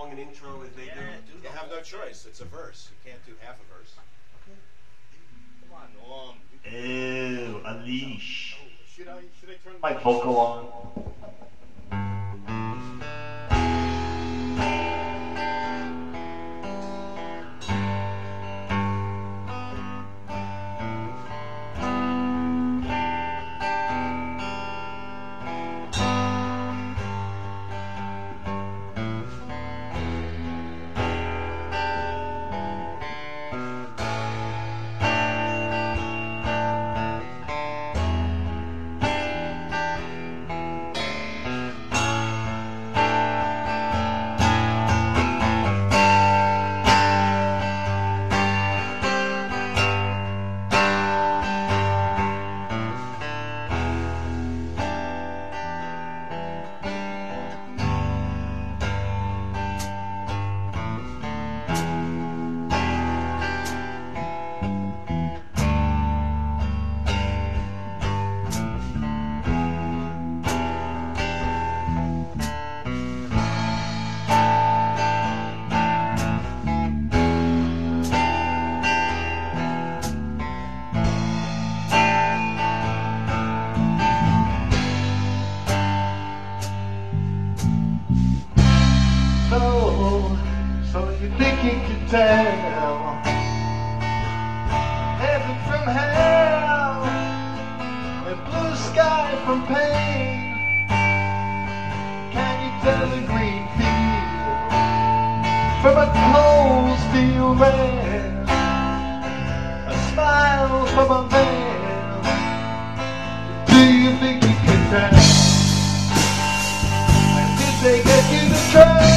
long an intro as they do? You have no choice. It's a verse. You can't do half a verse. Okay. Come on, Norm. Ew, unleash. Should I turn My vocal on. So you think you can tell heaven from hell and blue sky from pain? Can you tell a green field from a closed field red? A smile from a man? Do you think you can tell? And did they get you to try?